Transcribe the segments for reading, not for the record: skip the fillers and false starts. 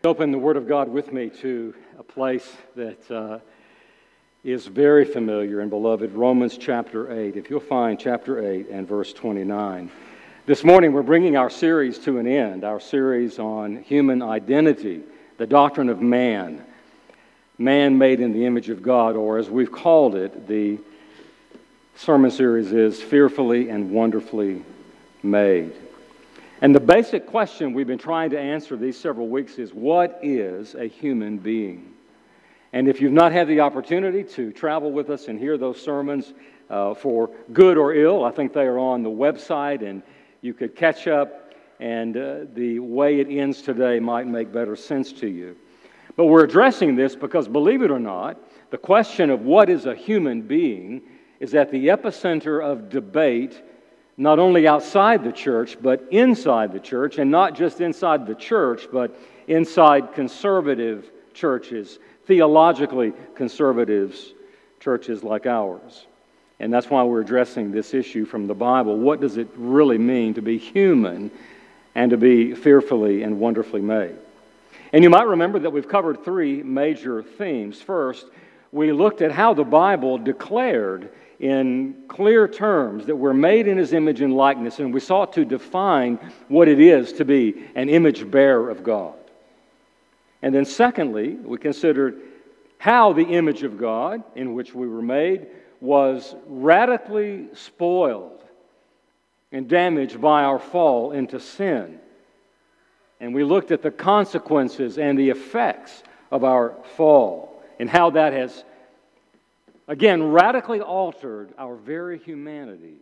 Open the Word of God with me to a place that is very familiar and beloved, Romans chapter 8. If you'll find chapter 8 and verse 29. This morning we're bringing our series to an end, our series on human identity, the doctrine of man made in the image of God, or as we've called it, the sermon series is Fearfully and Wonderfully Made. And the basic question we've been trying to answer these several weeks is, what is a human being? And if you've not had the opportunity to travel with us and hear those sermons for good or ill, I think they are on the website and you could catch up, and the way it ends today might make better sense to you. But we're addressing this because, believe it or not, the question of what is a human being is at the epicenter of debate, not only outside the church, but inside the church, and not just inside the church, but inside conservative churches, theologically conservative churches like ours. And that's why we're addressing this issue from the Bible. What does it really mean to be human and to be fearfully and wonderfully made? And you might remember that we've covered three major themes. First, we looked at how the Bible declared in clear terms that we're made in His image and likeness, and we sought to define what it is to be an image bearer of God. And then secondly, we considered how the image of God in which we were made was radically spoiled and damaged by our fall into sin. And we looked at the consequences and the effects of our fall and how that has again, radically altered our very humanity.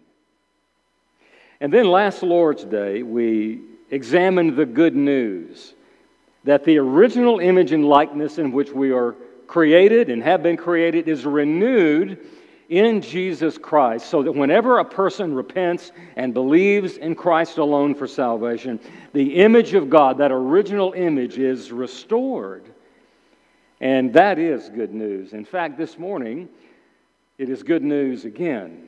And then last Lord's Day, we examined the good news that the original image and likeness in which we are created and have been created is renewed in Jesus Christ, so that whenever a person repents and believes in Christ alone for salvation, the image of God, that original image, is restored. And that is good news. In fact, this morning, it is good news again.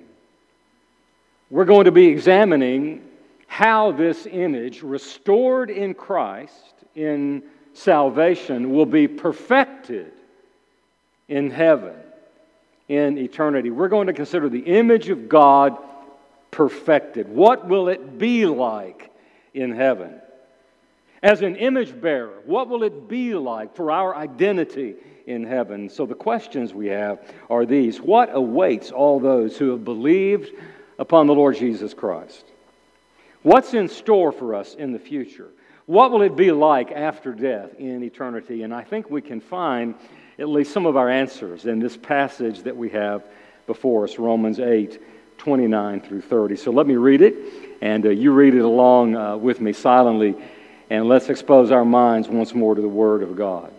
We're going to be examining how this image, restored in Christ, in salvation, will be perfected in heaven, in eternity. We're going to consider the image of God perfected. What will it be like in heaven? As an image bearer, what will it be like for our identity in heaven? So the questions we have are these. What awaits all those who have believed upon the Lord Jesus Christ? What's in store for us in the future? What will it be like after death in eternity? And I think we can find at least some of our answers in this passage that we have before us, Romans 8, 29 through 30. So let me read it, and you read it along with me silently, and let's expose our minds once more to the Word of God.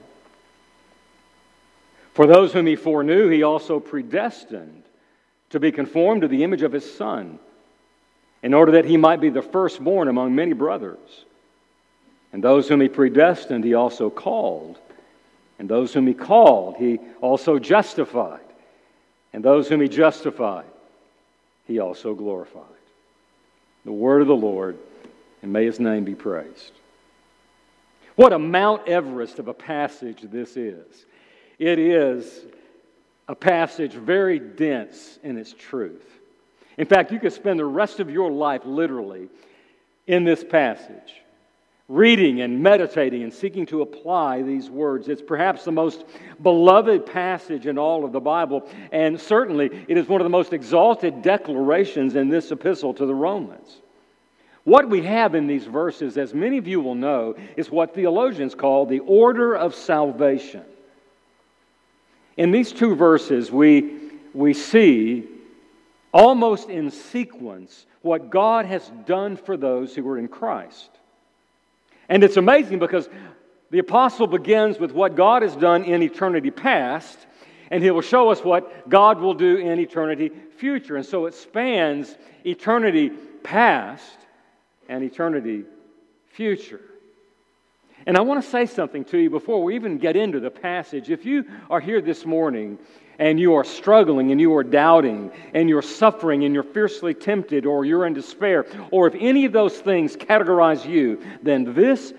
For those whom He foreknew, He also predestined to be conformed to the image of His Son, in order that He might be the firstborn among many brothers. And those whom He predestined, He also called. And those whom He called, He also justified. And those whom He justified, He also glorified. The word of the Lord, and may His name be praised. What a Mount Everest of a passage this is. It is a passage very dense in its truth. In fact, you could spend the rest of your life literally in this passage, reading and meditating and seeking to apply these words. It's perhaps the most beloved passage in all of the Bible, and certainly it is one of the most exalted declarations in this epistle to the Romans. What we have in these verses, as many of you will know, is what theologians call the order of salvation. In these two verses, we see, almost in sequence, what God has done for those who are in Christ. And it's amazing because the apostle begins with what God has done in eternity past, and he will show us what God will do in eternity future. And so it spans eternity past and eternity future. And I want to say something to you before we even get into the passage. If you are here this morning and you are struggling and you are doubting and you're suffering and you're fiercely tempted or you're in despair, or if any of those things categorize you, then this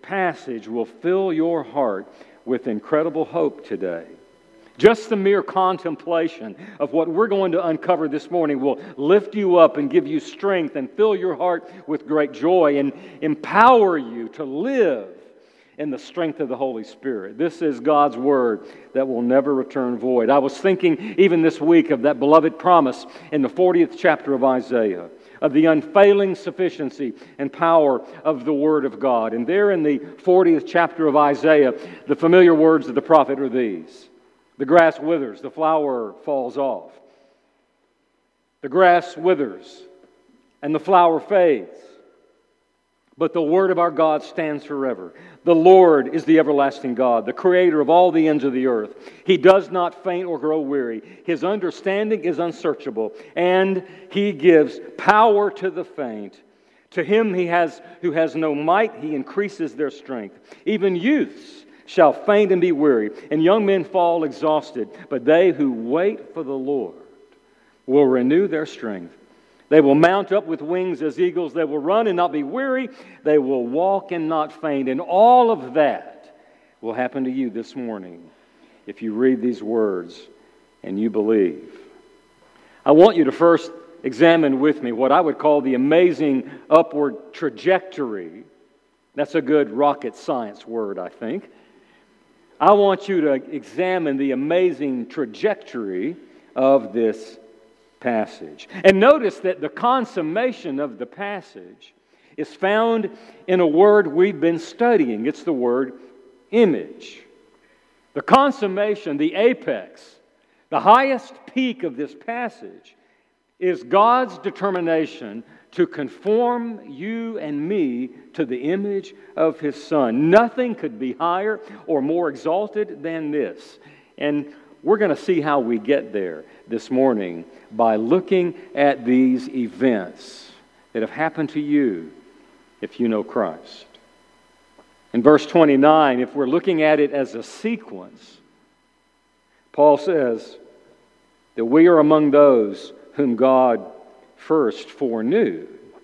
passage will fill your heart with incredible hope today. Just the mere contemplation of what we're going to uncover this morning will lift you up and give you strength and fill your heart with great joy and empower you to live in the strength of the Holy Spirit. This is God's Word that will never return void. I was thinking even this week of that beloved promise in the 40th chapter of Isaiah, of the unfailing sufficiency and power of the Word of God. And there in the 40th chapter of Isaiah, the familiar words of the prophet are these: the grass withers, the flower falls off. The grass withers and the flower fades, but the word of our God stands forever. The Lord is the everlasting God, the creator of all the ends of the earth. He does not faint or grow weary. His understanding is unsearchable, and He gives power to the faint. To him who has no might, He increases their strength. Even youths shall faint and be weary, and young men fall exhausted. But they who wait for the Lord will renew their strength. They will mount up with wings as eagles. They will run and not be weary. They will walk and not faint. And all of that will happen to you this morning if you read these words and you believe. I want you to first examine with me what I would call the amazing upward trajectory. That's a good rocket science word, I think. I want you to examine the amazing trajectory of this passage. And notice that the consummation of the passage is found in a word we've been studying. It's the word image. The consummation, the apex, the highest peak of this passage is God's determination to conform you and me to the image of His Son. Nothing could be higher or more exalted than this. And we're going to see how we get there this morning by looking at these events that have happened to you if you know Christ. In verse 29, if we're looking at it as a sequence, Paul says that we are among those whom God first foreknew.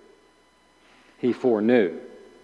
He foreknew.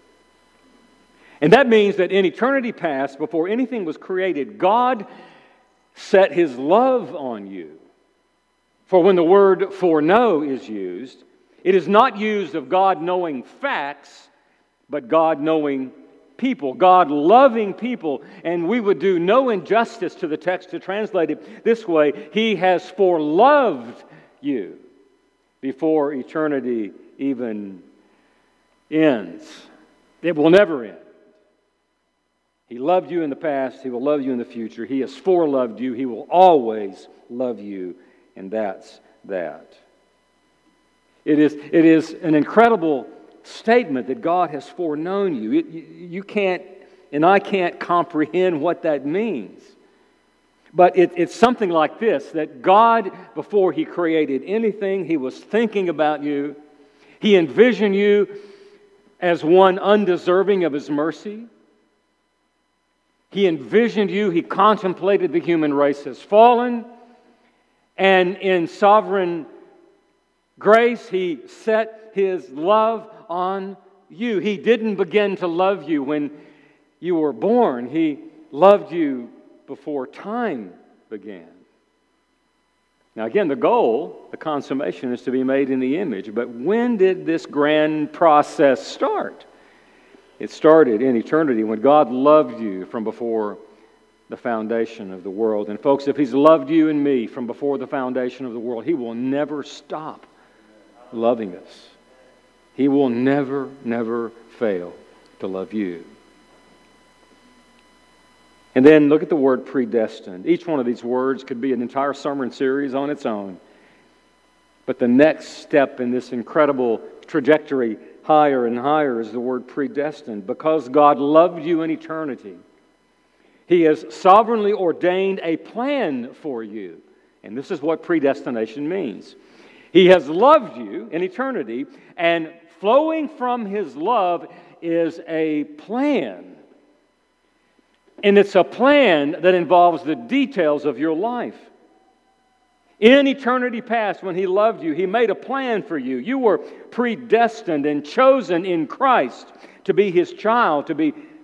And that means that in eternity past, before anything was created, God set His love on you. For when the word foreknow is used, it is not used of God knowing facts, but God knowing people, God loving people. And we would do no injustice to the text to translate it this way: He has foreloved you before eternity even ends. It will never end. He loved you in the past. He will love you in the future. He has foreloved you. He will always love you. And that's that. It is an incredible statement that God has foreknown you. You can't, and I can't comprehend what that means. But it's something like this, that God, before He created anything, He was thinking about you. He envisioned you as one undeserving of His mercy. He envisioned you, He contemplated the human race as fallen, and in sovereign grace, He set His love on you. He didn't begin to love you when you were born. He loved you before time began. Now again, the goal, the consummation, is to be made in the image. But when did this grand process start? It started in eternity when God loved you from before the foundation of the world. And folks, if He's loved you and me from before the foundation of the world, He will never stop loving us. He will never, never fail to love you. And then look at the word predestined. Each one of these words could be an entire sermon series on its own. But the next step in this incredible trajectory, higher and higher, is the word predestined. Because God loved you in eternity, He has sovereignly ordained a plan for you. And this is what predestination means. He has loved you in eternity, and flowing from His love is a plan. And it's a plan that involves the details of your life. In eternity past, when He loved you, He made a plan for you. You were predestined and chosen in Christ to be His child, to be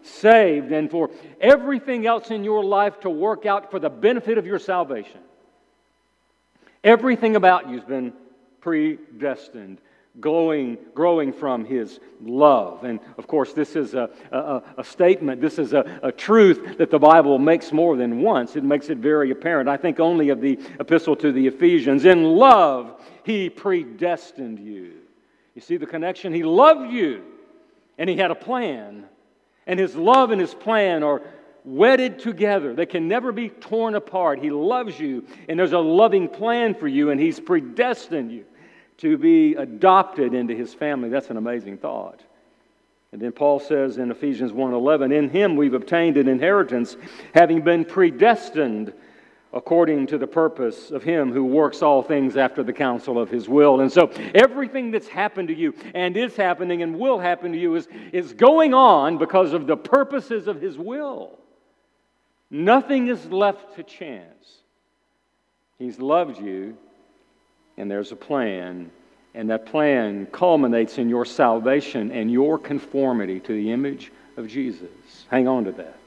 saved and for everything else in your life to work out for the benefit of your salvation. Everything about you has been predestined, growing from His love. And of course, this is a statement, this is a truth that the Bible makes more than once. It makes it very apparent. I think only of the epistle to the Ephesians. In love, He predestined you. You see the connection? He loved you, and He had a plan. And His love and His plan are wedded together. They can never be torn apart. He loves you, and there's a loving plan for you, and He's predestined you to be adopted into His family. That's an amazing thought. And then Paul says in Ephesians 1:11, in Him we've obtained an inheritance, having been predestined according to the purpose of Him who works all things after the counsel of His will. And so everything that's happened to you and is happening and will happen to you is going on because of the purposes of His will. Nothing is left to chance. He's loved you, and there's a plan, and that plan culminates in your salvation and your conformity to the image of Jesus. Hang on to that.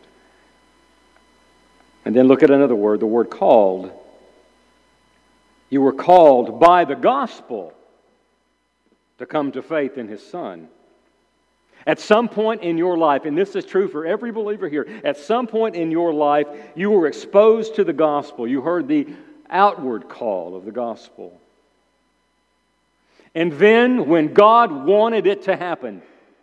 And then look at another word, the word called. You were called by the gospel to come to faith in His Son. At some point in your life, and this is true for every believer here, at some point in your life, you were exposed to the gospel. You heard the outward call of the gospel. And then, when God wanted it to happen,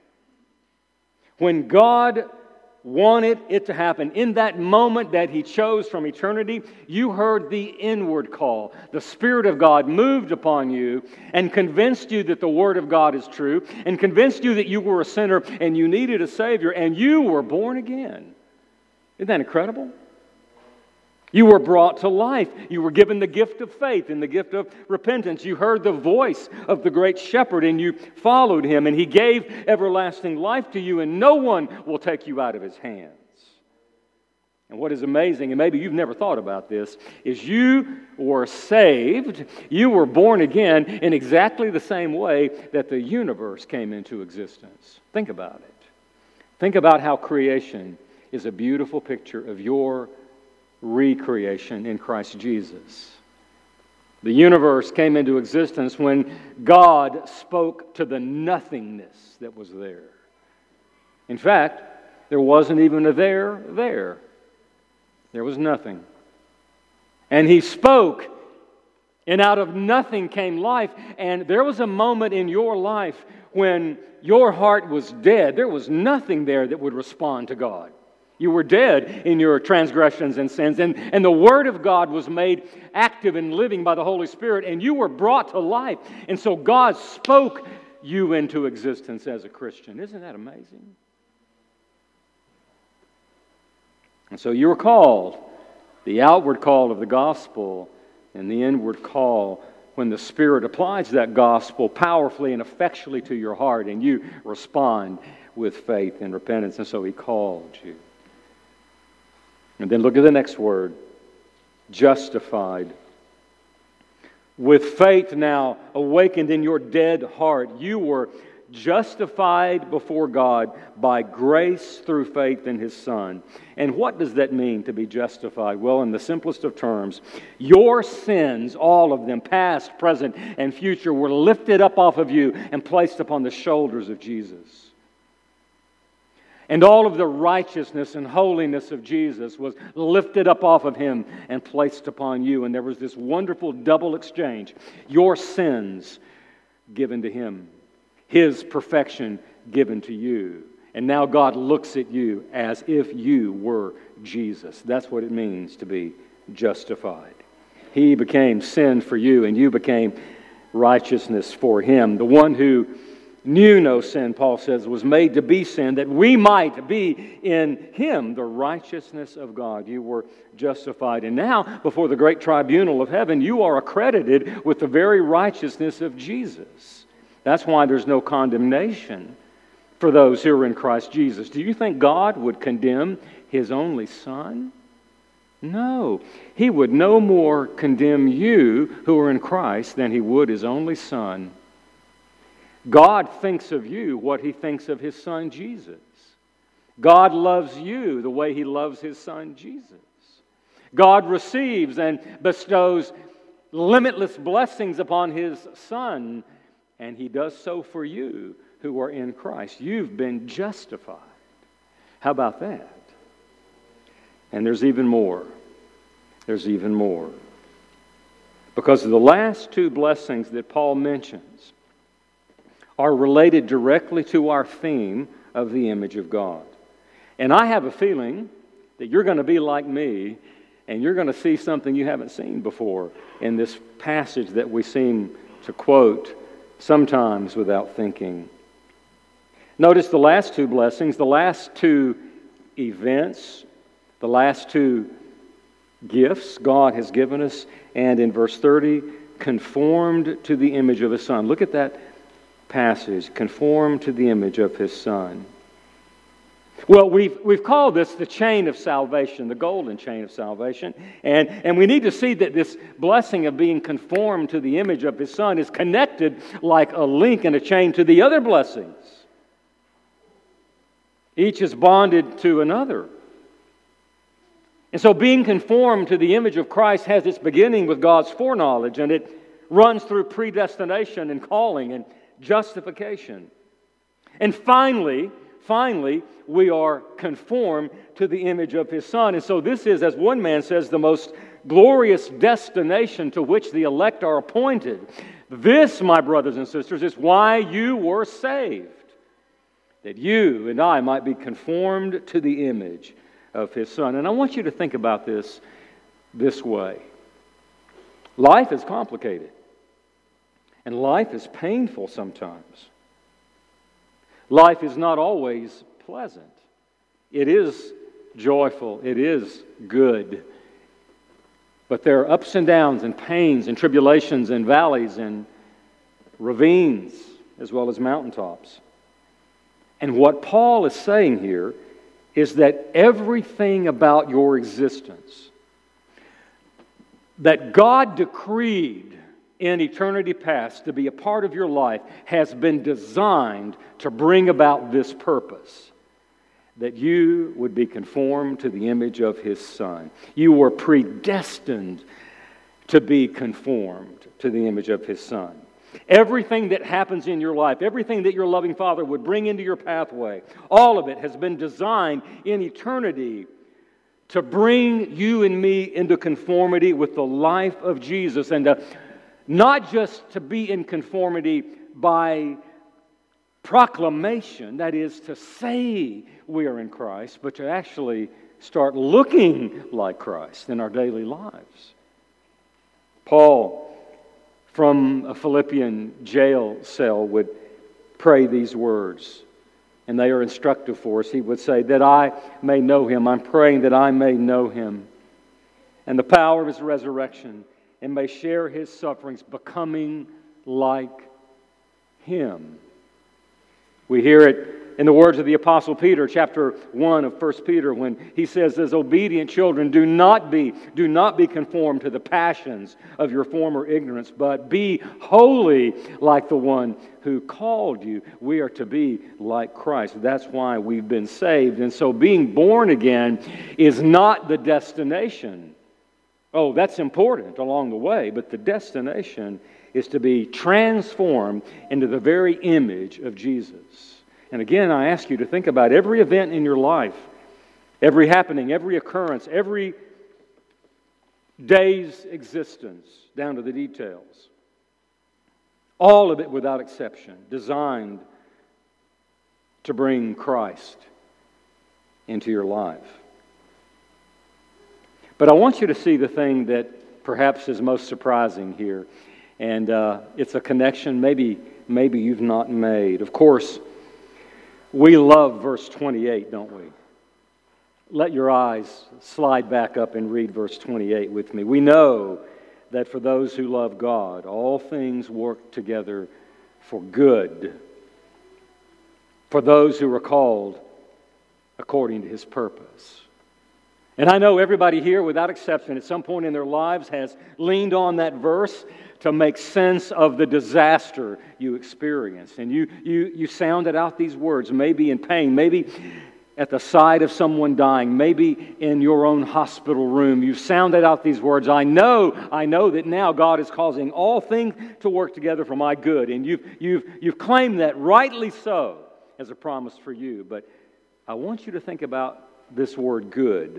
when God wanted it to happen, in that moment that He chose from eternity, you heard the inward call. The Spirit of God moved upon you and convinced you that the Word of God is true, and convinced you that you were a sinner and you needed a Savior, and you were born again. Isn't that incredible? You were brought to life. You were given the gift of faith and the gift of repentance. You heard the voice of the great shepherd and you followed Him, and He gave everlasting life to you, and no one will take you out of His hands. And what is amazing, and maybe you've never thought about this, is you were saved, you were born again in exactly the same way that the universe came into existence. Think about it. Think about how creation is a beautiful picture of your recreation in Christ Jesus. The universe came into existence when God spoke to the nothingness that was there. In fact, there wasn't even a there. There was nothing. And He spoke, and out of nothing came life. And there was a moment in your life when your heart was dead. There was nothing there that would respond to God. You were dead in your transgressions and sins, and the Word of God was made active and living by the Holy Spirit, and you were brought to life. And so God spoke you into existence as a Christian. Isn't that amazing? And so you were called, the outward call of the gospel and the inward call when the Spirit applies that gospel powerfully and effectually to your heart, and you respond with faith and repentance. And so He called you. And then look at the next word, justified. With faith now awakened in your dead heart, you were justified before God by grace through faith in His Son. And what does that mean, to be justified? Well, in the simplest of terms, your sins, all of them, past, present, and future, were lifted up off of you and placed upon the shoulders of Jesus. And all of the righteousness and holiness of Jesus was lifted up off of Him and placed upon you. And there was this wonderful double exchange. Your sins given to Him. His perfection given to you. And now God looks at you as if you were Jesus. That's what it means to be justified. He became sin for you, and you became righteousness for Him. The one who knew no sin, Paul says, was made to be sin, that we might be in Him the righteousness of God. You were justified. And now, before the great tribunal of heaven, you are accredited with the very righteousness of Jesus. That's why there's no condemnation for those who are in Christ Jesus. Do you think God would condemn His only Son? No. He would no more condemn you who are in Christ than He would His only Son. God thinks of you what He thinks of His Son Jesus. God loves you the way He loves His Son, Jesus. God receives and bestows limitless blessings upon His Son, and He does so for you who are in Christ. You've been justified. How about that? And there's even more. There's even more. Because the last two blessings that Paul mentions are related directly to our theme of the image of God. And I have a feeling that you're going to be like me, and you're going to see something you haven't seen before in this passage that we seem to quote sometimes without thinking. Notice the last two blessings, the last two events, the last two gifts God has given us, and in verse 30, conformed to the image of His Son. Look at that passage, conformed to the image of His Son. Well, we've called this the chain of salvation, the golden chain of salvation, and we need to see that this blessing of being conformed to the image of His Son is connected like a link in a chain to the other blessings. Each is bonded to another. And so being conformed to the image of Christ has its beginning with God's foreknowledge, and it runs through predestination and calling and justification. And finally, we are conformed to the image of His Son. And so this is, as one man says, the most glorious destination to which the elect are appointed. This, my brothers and sisters, is why you were saved, that you and I might be conformed to the image of His Son. And I want you to think about this way. Life is complicated, and life is painful sometimes. Life is not always pleasant. It is joyful. It is good. But there are ups and downs and pains and tribulations and valleys and ravines as well as mountaintops. And what Paul is saying here is that everything about your existence that God decreed in eternity past to be a part of your life has been designed to bring about this purpose, that you would be conformed to the image of His Son. You were predestined to be conformed to the image of His Son. Everything that happens in your life, everything that your loving Father would bring into your pathway, all of it has been designed in eternity to bring you and me into conformity with the life of Jesus, and not just to be in conformity by proclamation, that is to say we are in Christ, but to actually start looking like Christ in our daily lives. Paul, from a Philippian jail cell, would pray these words, and they are instructive for us. He would say, that I may know Him. I'm praying that I may know Him and the power of His resurrection, and may share His sufferings, becoming like Him. We hear it in the words of the Apostle Peter, chapter 1 of 1 Peter, when he says, as obedient children, do not be conformed to the passions of your former ignorance, but be holy like the one who called you. We are to be like Christ. That's why we've been saved. And so being born again is not the destination. Oh, that's important along the way, but the destination is to be transformed into the very image of Jesus. And again, I ask you to think about every event in your life, every happening, every occurrence, every day's existence, down to the details. All of it without exception, designed to bring Christ into your life. But I want you to see the thing that perhaps is most surprising here. And it's a connection maybe you've not made. Of course, we love verse 28, don't we? Let your eyes slide back up and read verse 28 with me. We know that for those who love God, all things work together for good, for those who are called according to His purpose. And I know everybody here, without exception, at some point in their lives has leaned on that verse to make sense of the disaster you experienced. And you sounded out these words, maybe in pain, maybe at the sight of someone dying, maybe in your own hospital room, you've sounded out these words, I know that now God is causing all things to work together for my good. And you've claimed that rightly so as a promise for you. But I want you to think about this word good.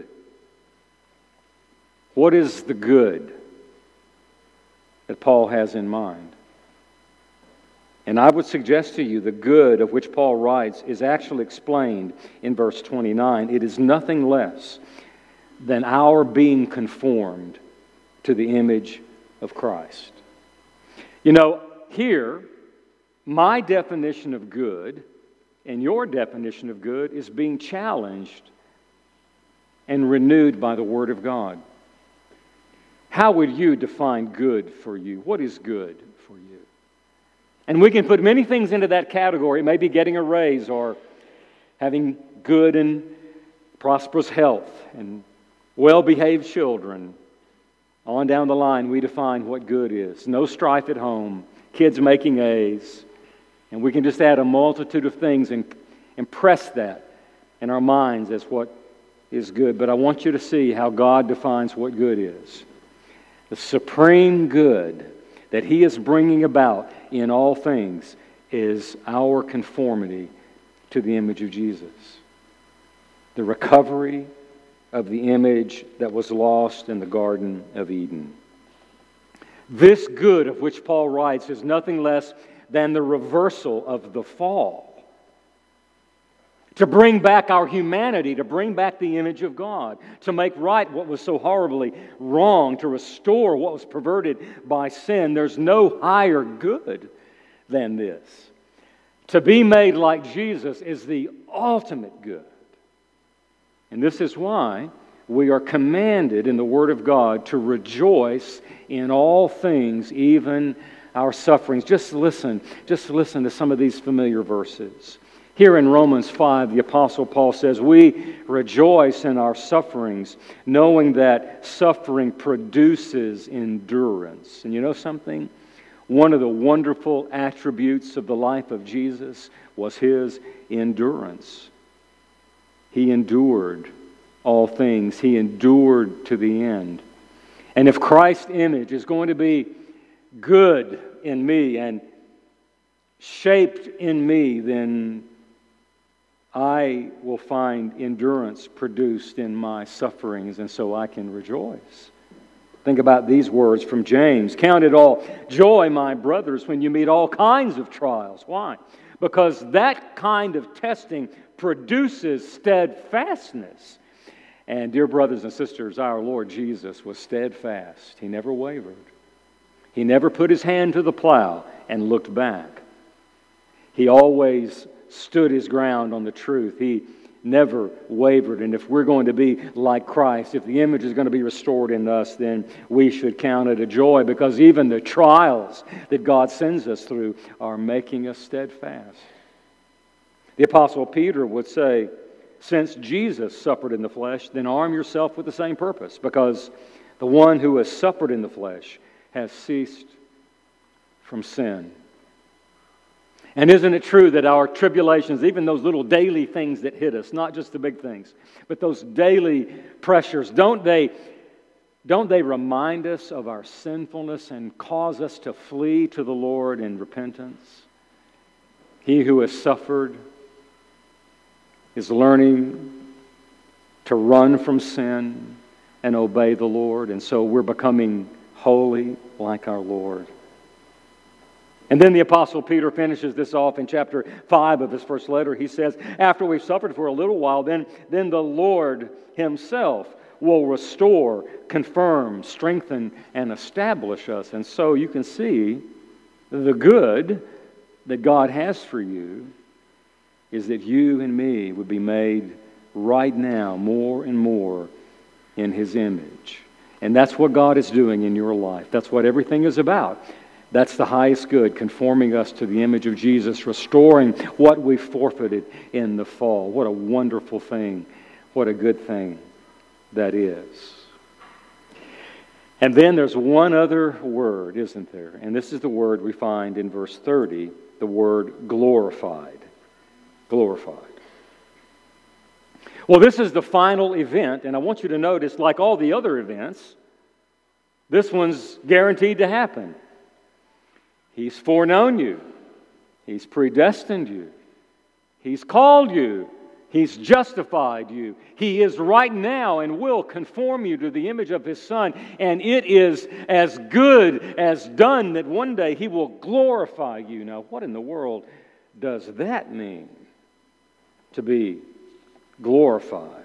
What is the good that Paul has in mind? And I would suggest to you the good of which Paul writes is actually explained in verse 29. It is nothing less than our being conformed to the image of Christ. You know, here, my definition of good and your definition of good is being challenged and renewed by the Word of God. How would you define good for you? What is good for you? And we can put many things into that category. It may be getting a raise or having good and prosperous health and well-behaved children. On down the line, we define what good is. No strife at home, kids making A's. And we can just add a multitude of things and impress that in our minds as what is good. But I want you to see how God defines what good is. The supreme good that He is bringing about in all things is our conformity to the image of Jesus. The recovery of the image that was lost in the Garden of Eden. This good of which Paul writes is nothing less than the reversal of the fall. To bring back our humanity, to bring back the image of God, to make right what was so horribly wrong, to restore what was perverted by sin. There's no higher good than this. To be made like Jesus is the ultimate good. And this is why we are commanded in the Word of God to rejoice in all things, even our sufferings. Just listen to some of these familiar verses. Here in Romans 5, the Apostle Paul says, we rejoice in our sufferings, knowing that suffering produces endurance. And you know something? One of the wonderful attributes of the life of Jesus was His endurance. He endured all things. He endured to the end. And if Christ's image is going to be good in me and shaped in me, then I will find endurance produced in my sufferings, and so I can rejoice. Think about these words from James. Count it all joy, my brothers, when you meet all kinds of trials. Why? Because that kind of testing produces steadfastness. And dear brothers and sisters, our Lord Jesus was steadfast. He never wavered. He never put His hand to the plow and looked back. He always stood His ground on the truth. He never wavered. And if we're going to be like Christ, if the image is going to be restored in us, then we should count it a joy, because even the trials that God sends us through are making us steadfast. The Apostle Peter would say, since Jesus suffered in the flesh, then arm yourself with the same purpose, because the one who has suffered in the flesh has ceased from sin. And isn't it true that our tribulations, even those little daily things that hit us, not just the big things, but those daily pressures, don't they remind us of our sinfulness and cause us to flee to the Lord in repentance? He who has suffered is learning to run from sin and obey the Lord, and so we're becoming holy like our Lord. And then the Apostle Peter finishes this off in chapter 5 of his first letter. He says, after we've suffered for a little while, then the Lord Himself will restore, confirm, strengthen, and establish us. And so you can see the good that God has for you is that you and me would be made right now more and more in His image. And that's what God is doing in your life. That's what everything is about. That's the highest good, conforming us to the image of Jesus, restoring what we forfeited in the fall. What a wonderful thing. What a good thing that is. And then there's one other word, isn't there? And this is the word we find in verse 30, the word glorified. Glorified. Well, this is the final event, and I want you to notice, like all the other events, this one's guaranteed to happen. He's foreknown you. He's predestined you. He's called you. He's justified you. He is right now and will conform you to the image of His Son. And it is as good as done that one day He will glorify you. Now, what in the world does that mean, to be glorified?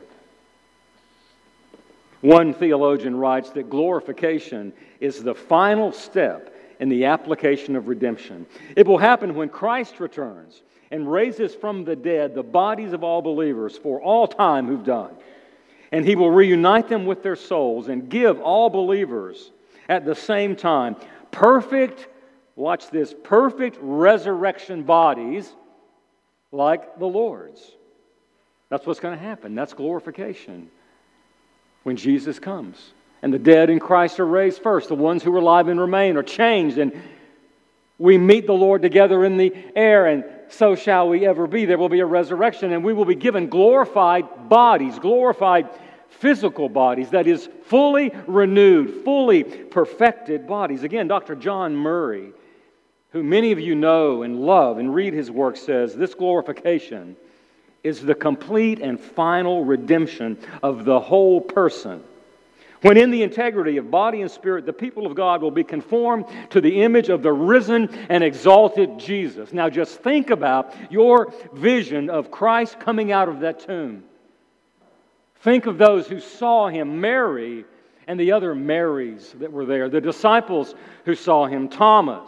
One theologian writes that glorification is the final step in the application of redemption. It will happen when Christ returns and raises from the dead the bodies of all believers for all time who've died. And He will reunite them with their souls and give all believers at the same time perfect, watch this, perfect resurrection bodies like the Lord's. That's what's going to happen. That's glorification when Jesus comes. And the dead in Christ are raised first. The ones who are alive and remain are changed. And we meet the Lord together in the air, and so shall we ever be. There will be a resurrection, and we will be given glorified bodies, glorified physical bodies, that is, fully renewed, fully perfected bodies. Again, Dr. John Murray, who many of you know and love and read his work, says this glorification is the complete and final redemption of the whole person. When in the integrity of body and spirit, the people of God will be conformed to the image of the risen and exalted Jesus. Now just think about your vision of Christ coming out of that tomb. Think of those who saw Him, Mary and the other Marys that were there, the disciples who saw Him, Thomas,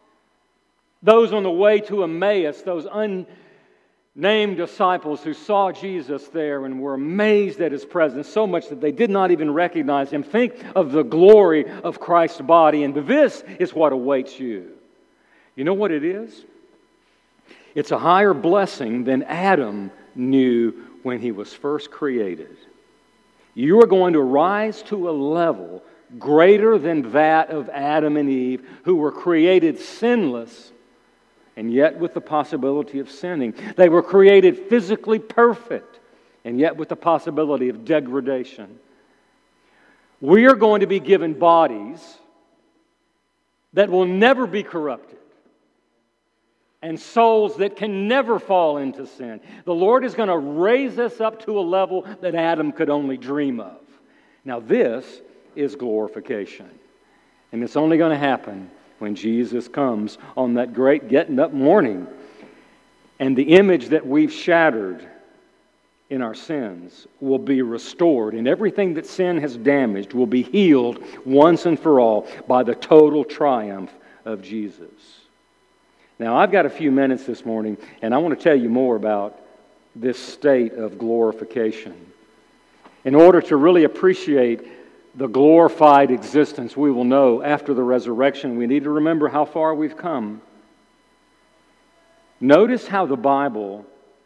those on the way to Emmaus, those unnamed disciples who saw Jesus there and were amazed at His presence so much that they did not even recognize Him. Think of the glory of Christ's body, and this is what awaits you. You know what it is? It's a higher blessing than Adam knew when he was first created. You are going to rise to a level greater than that of Adam and Eve, who were created sinless, and yet with the possibility of sinning. They were created physically perfect, and yet with the possibility of degradation. We are going to be given bodies that will never be corrupted, and souls that can never fall into sin. The Lord is going to raise us up to a level that Adam could only dream of. Now this is glorification, and it's only going to happen when Jesus comes on that great getting up morning, and the image that we've shattered in our sins will be restored, and everything that sin has damaged will be healed once and for all by the total triumph of Jesus. Now, I've got a few minutes this morning, and I want to tell you more about this state of glorification. In order to really appreciate the glorified existence we will know after the resurrection, we need to remember how far we've come. Notice how the Bible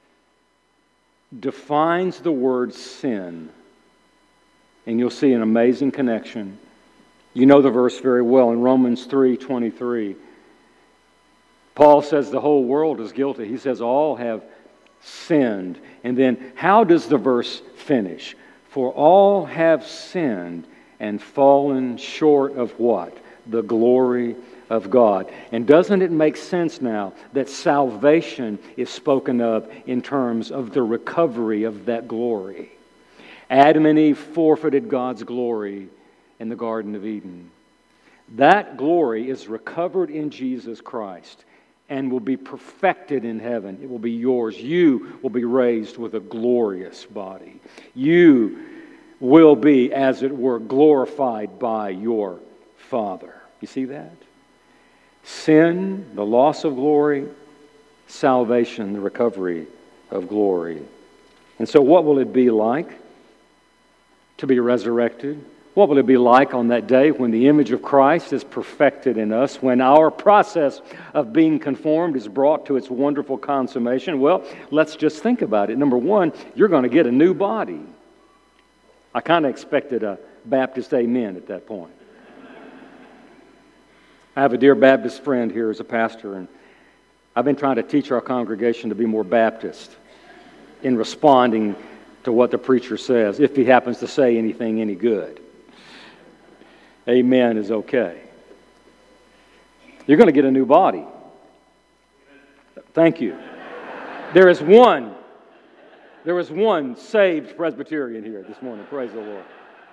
defines the word sin, and you'll see an amazing connection. You know the verse very well in Romans 3:23. Paul says the whole world is guilty. He says all have sinned. And then how does the verse finish? For all have sinned and fallen short of what? The glory of God. And doesn't it make sense now that salvation is spoken of in terms of the recovery of that glory? Adam and Eve forfeited God's glory in the Garden of Eden. That glory is recovered in Jesus Christ and will be perfected in heaven. It will be yours. You will be raised with a glorious body. You will be, as it were, glorified by your Father. You see that? Sin, the loss of glory; salvation, the recovery of glory. And so what will it be like to be resurrected? What will it be like on that day when the image of Christ is perfected in us, when our process of being conformed is brought to its wonderful consummation? Well, let's just think about it. Number one, you're going to get a new body. I kind of expected a Baptist amen at that point. I have a dear Baptist friend here as a pastor, and I've been trying to teach our congregation to be more Baptist in responding to what the preacher says, if he happens to say anything any good. Amen is okay. You're going to get a new body. Thank you. There is one saved Presbyterian here this morning. Praise the Lord.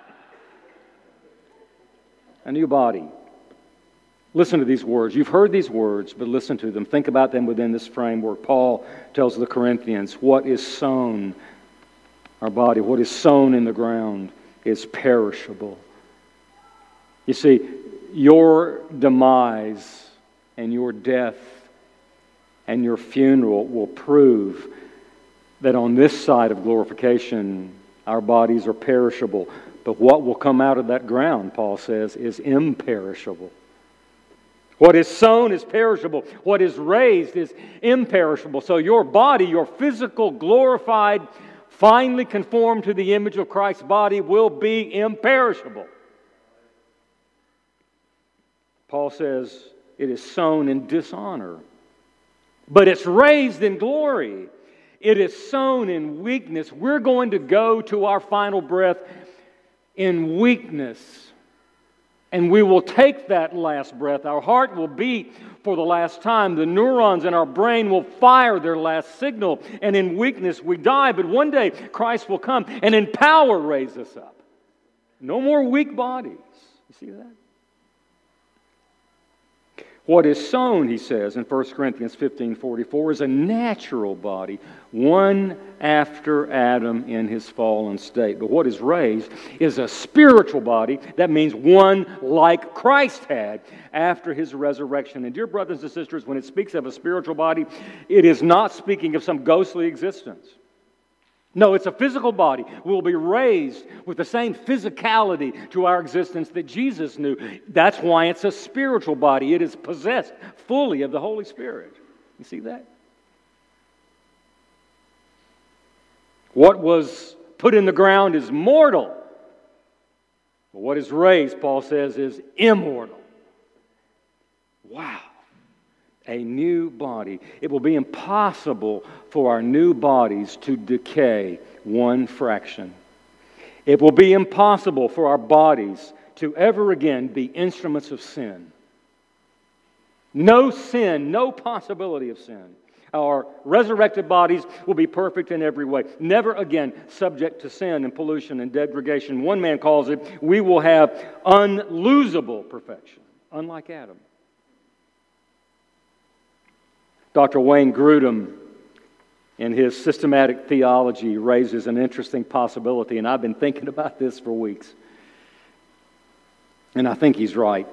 A new body. Listen to these words. You've heard these words, but listen to them. Think about them within this framework. Paul tells the Corinthians, what is sown, our body, what is sown in the ground is perishable. You see, your demise and your death and your funeral will prove that on this side of glorification, our bodies are perishable. But what will come out of that ground, Paul says, is imperishable. What is sown is perishable. What is raised is imperishable. So your body, your physical, glorified, finally conformed to the image of Christ's body, will be imperishable. Paul says it is sown in dishonor, but it's raised in glory. It is sown in weakness. We're going to go to our final breath in weakness. And we will take that last breath. Our heart will beat for the last time. The neurons in our brain will fire their last signal. And in weakness we die. But one day Christ will come and in power raise us up. No more weak bodies. You see that? What is sown, he says in 1 Corinthians 15:44, is a natural body, one after Adam in his fallen state. But what is raised is a spiritual body. That means one like Christ had after his resurrection. And dear brothers and sisters, when it speaks of a spiritual body, it is not speaking of some ghostly existence. No, it's a physical body. We'll be raised with the same physicality to our existence that Jesus knew. That's why it's a spiritual body. It is possessed fully of the Holy Spirit. You see that? What was put in the ground is mortal. But what is raised, Paul says, is immortal. Wow. A new body. It will be impossible for our new bodies to decay one fraction. It will be impossible for our bodies to ever again be instruments of sin. No sin, no possibility of sin. Our resurrected bodies will be perfect in every way. Never again subject to sin and pollution and degradation. One man calls it, we will have unlosable perfection, unlike Adam. Dr. Wayne Grudem, in his systematic theology, raises an interesting possibility, and I've been thinking about this for weeks. And I think he's right.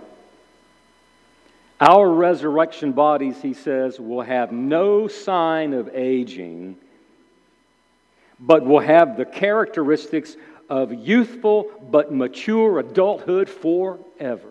Our resurrection bodies, he says, will have no sign of aging, but will have the characteristics of youthful but mature adulthood forever.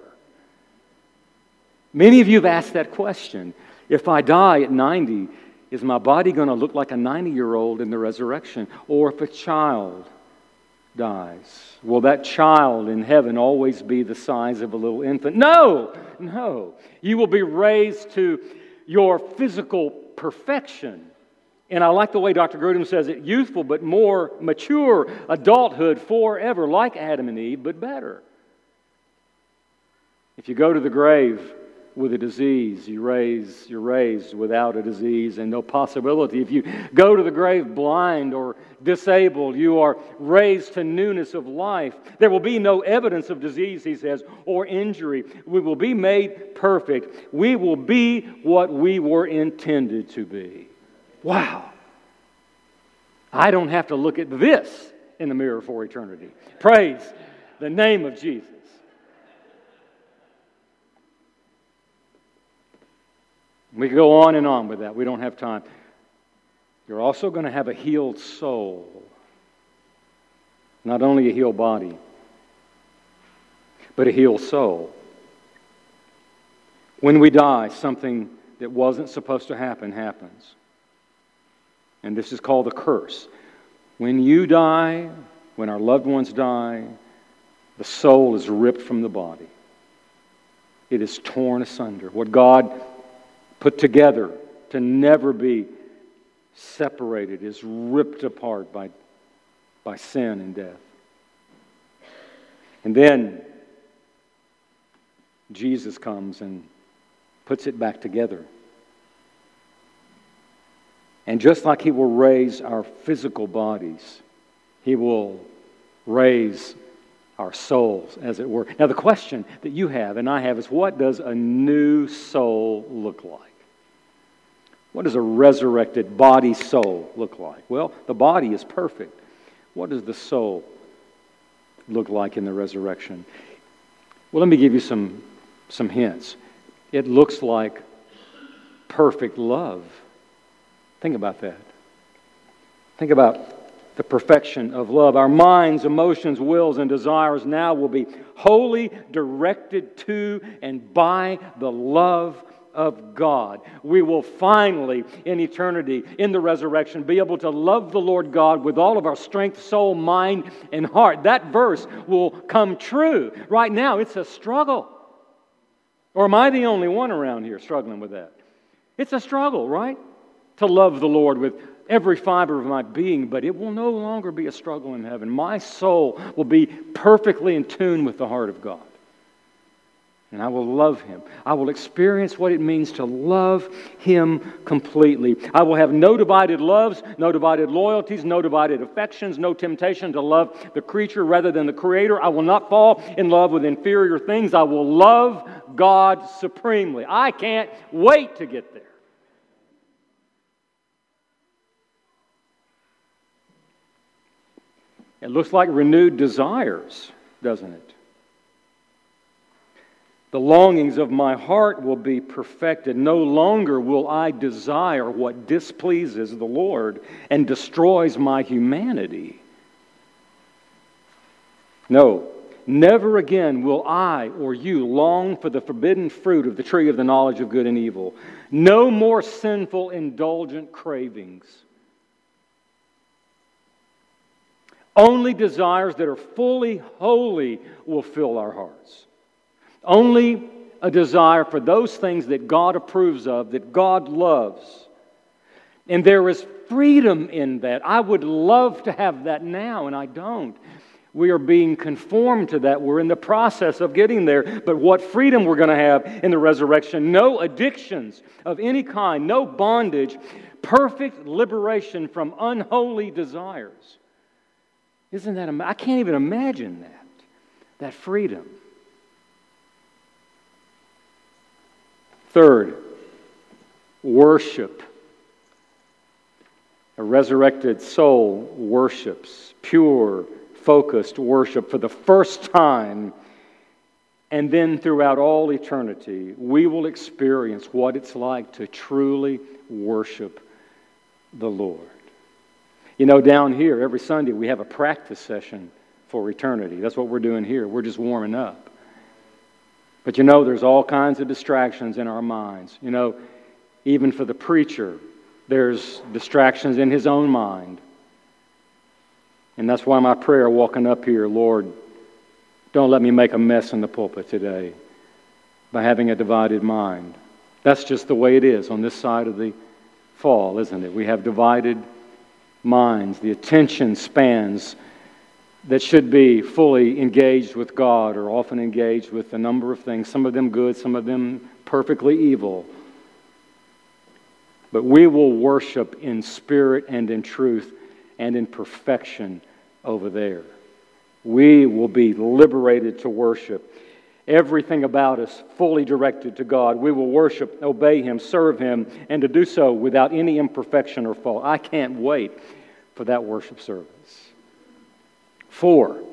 Many of you have asked that question. If I die at 90, is my body going to look like a 90-year-old in the resurrection? Or if a child dies, will that child in heaven always be the size of a little infant? No. You will be raised to your physical perfection. And I like the way Dr. Grudem says it, youthful but more mature adulthood forever, like Adam and Eve, but better. If you go to the grave with a disease, you're raised without a disease and no possibility. If you go to the grave blind or disabled, you are raised to newness of life. There will be no evidence of disease, he says, or injury. We will be made perfect. We will be what we were intended to be. Wow. I don't have to look at this in the mirror for eternity. Praise the name of Jesus. We could go on and on with that. We don't have time. You're also going to have a healed soul. Not only a healed body, but a healed soul. When we die, something that wasn't supposed to happen happens. And this is called a curse. When you die, when our loved ones die, the soul is ripped from the body. It is torn asunder. What God put together to never be separated is ripped apart by by sin and death. And then Jesus comes and puts it back together. And just like He will raise our physical bodies, He will raise our souls, as it were. Now, the question that you have and I have is, what does a new soul look like? What does a resurrected body soul look like? Well, the body is perfect. What does the soul look like in the resurrection? Well, let me give you some hints. It looks like perfect love. Think about that. Think about the perfection of love. Our minds, emotions, wills, and desires now will be wholly directed to and by the love of God. We will finally, in eternity, in the resurrection, be able to love the Lord God with all of our strength, soul, mind, and heart. That verse will come true. Right now, it's a struggle. Or am I the only one around here struggling with that? It's a struggle, right? To love the Lord with every fiber of my being, but it will no longer be a struggle in heaven. My soul will be perfectly in tune with the heart of God. And I will love Him. I will experience what it means to love Him completely. I will have no divided loves, no divided loyalties, no divided affections, no temptation to love the creature rather than the Creator. I will not fall in love with inferior things. I will love God supremely. I can't wait to get there. It looks like renewed desires, doesn't it? The longings of my heart will be perfected. No longer will I desire what displeases the Lord and destroys my humanity. No, never again will I or you long for the forbidden fruit of the tree of the knowledge of good and evil. No more sinful, indulgent cravings. Only desires that are fully holy will fill our hearts. Only a desire for those things that God approves of, that God loves. And there is freedom in that. I would love to have that now, and I don't. We are being conformed to that. We're in the process of getting there. But what freedom we're going to have in the resurrection. No addictions of any kind, no bondage, perfect liberation from unholy desires. Isn't that I can't even imagine that freedom. Third, worship. A resurrected soul worships, pure, focused worship for the first time, and then throughout all eternity, we will experience what it's like to truly worship the Lord. You know, down here, every Sunday, we have a practice session for eternity. That's what we're doing here. We're just warming up. But you know, there's all kinds of distractions in our minds. You know, even for the preacher, there's distractions in his own mind. And that's why my prayer walking up here, Lord, don't let me make a mess in the pulpit today by having a divided mind. That's just the way it is on this side of the fall, isn't it? We have divided minds, the attention spans that should be fully engaged with God are often engaged with a number of things, some of them good, some of them perfectly evil. But we will worship in spirit and in truth and in perfection over there. We will be liberated to worship. Everything about us fully directed to God. We will worship, obey Him, serve Him, and to do so without any imperfection or fault. I can't wait for that worship service. 4,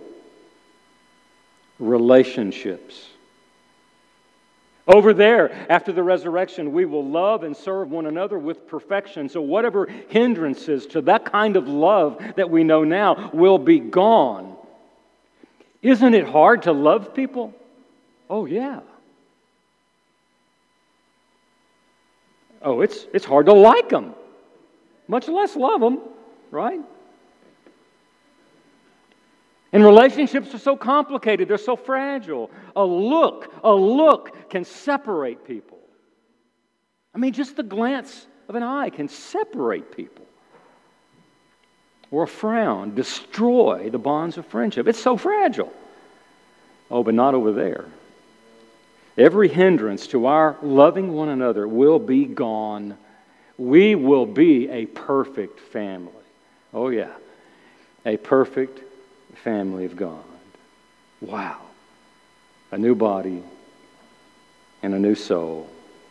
relationships. Over there, after the resurrection, we will love and serve one another with perfection. So whatever hindrances to that kind of love that we know now will be gone. Isn't it hard to love people? Oh, yeah. Oh, it's hard to like them, much less love them, right? And relationships are so complicated, they're so fragile. A look can separate people. I mean, just the glance of an eye can separate people. or a frown destroy the bonds of friendship. It's so fragile. Oh, but not over there. Every hindrance to our loving one another will be gone. We will be a perfect family. Oh, yeah. A perfect family of God. Wow. A new body and a new soul.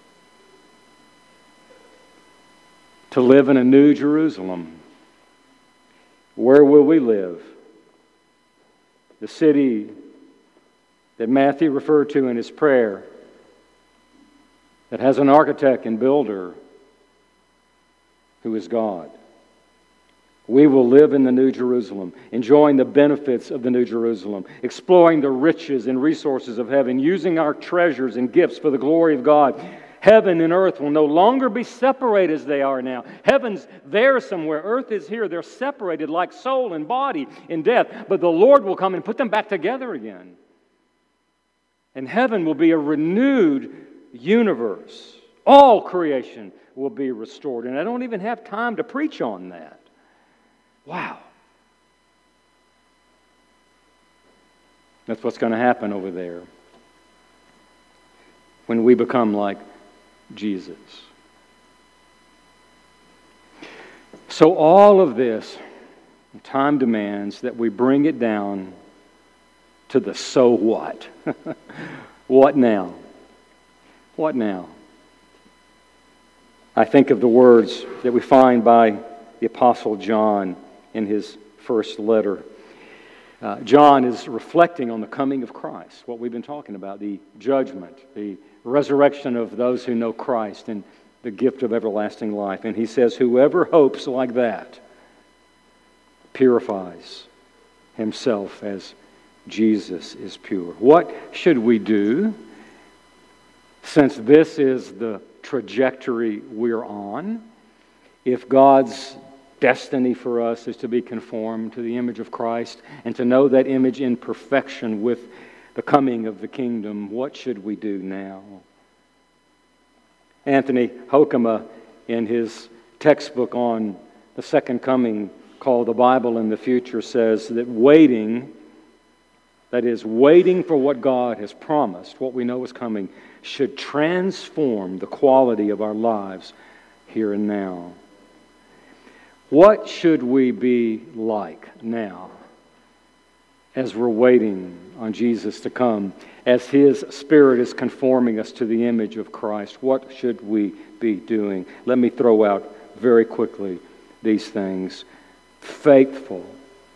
To live in a new Jerusalem. Where will we live? The city that Matthew referred to in his prayer, that has an architect and builder who is God. We will live in the New Jerusalem, enjoying the benefits of the New Jerusalem, exploring the riches and resources of heaven, using our treasures and gifts for the glory of God. Heaven and earth will no longer be separated as they are now. Heaven's there somewhere. Earth is here. They're separated like soul and body in death. But the Lord will come and put them back together again. And heaven will be a renewed universe. All creation will be restored. And I don't even have time to preach on that. Wow. That's what's going to happen over there when we become like Jesus. So all of this, time demands that we bring it down to the so what. What now? What now? I think of the words that we find by the Apostle John in his first letter. John is reflecting on the coming of Christ, what we've been talking about, the judgment, the resurrection of those who know Christ, and the gift of everlasting life. And he says, whoever hopes like that purifies himself as Jesus is pure. What should we do, since this is the trajectory we're on? If God's destiny for us is to be conformed to the image of Christ and to know that image in perfection with the coming of the kingdom, what should we do now? Anthony Hoekema, in his textbook on the second coming called The Bible in the Future, says that waiting, that is, waiting for what God has promised, what we know is coming, should transform the quality of our lives here and now. What should we be like now as we're waiting on Jesus to come, as His Spirit is conforming us to the image of Christ? What should we be doing? Let me throw out very quickly these things. Faithful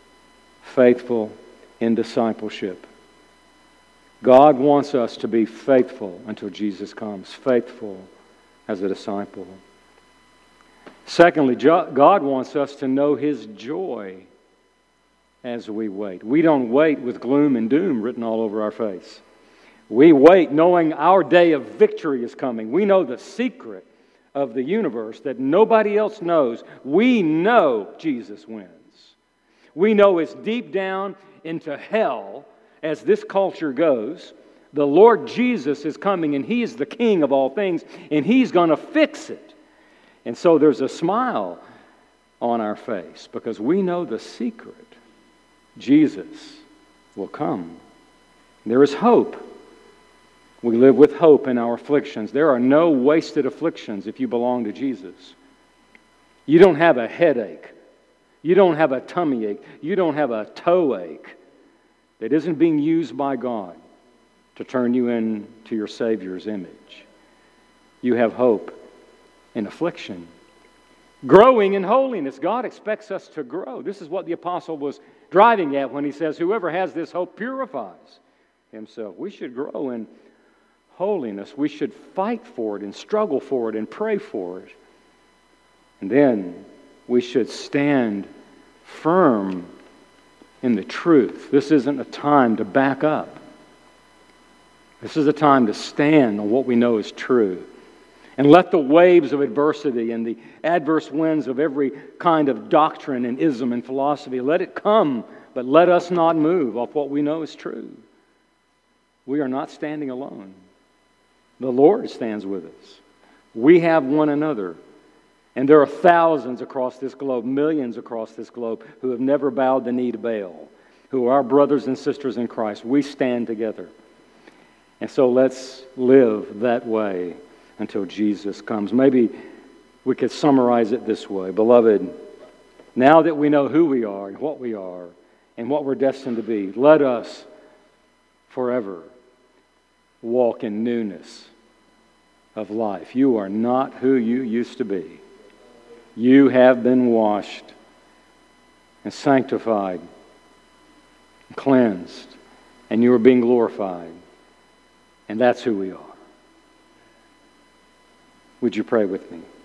in discipleship. God wants us to be faithful until Jesus comes, faithful as a disciple. Secondly, God wants us to know His joy as we wait. We don't wait with gloom and doom written all over our face. We wait knowing our day of victory is coming. We know the secret of the universe that nobody else knows. We know Jesus wins. We know it's deep down into hell as this culture goes. The Lord Jesus is coming, and He is the King of all things, and He's going to fix it. And so there's a smile on our face because we know the secret. Jesus will come. There is hope. We live with hope in our afflictions. There are no wasted afflictions if you belong to Jesus. You don't have a headache. You don't have a tummy ache. You don't have a toe ache that isn't being used by God to turn you into your Savior's image. You have hope in affliction. Growing in holiness. God expects us to grow. This is what the apostle was driving at when he says, whoever has this hope purifies himself. We should grow in holiness. We should fight for it and struggle for it and pray for it. And then we should stand firm in the truth. This isn't a time to back up. This is a time to stand on what we know is true. And let the waves of adversity and the adverse winds of every kind of doctrine and ism and philosophy, let it come, but let us not move off what we know is true. We are not standing alone. The Lord stands with us. We have one another. And there are thousands across this globe, millions across this globe, who have never bowed the knee to Baal, who are our brothers and sisters in Christ. We stand together. And so let's live that way until Jesus comes. Maybe we could summarize it this way. Beloved, now that we know who we are and what we're destined to be, let us forever walk in newness of life. You are not who you used to be. You have been washed and sanctified, and cleansed, and you are being glorified. And that's who we are. Would you pray with me?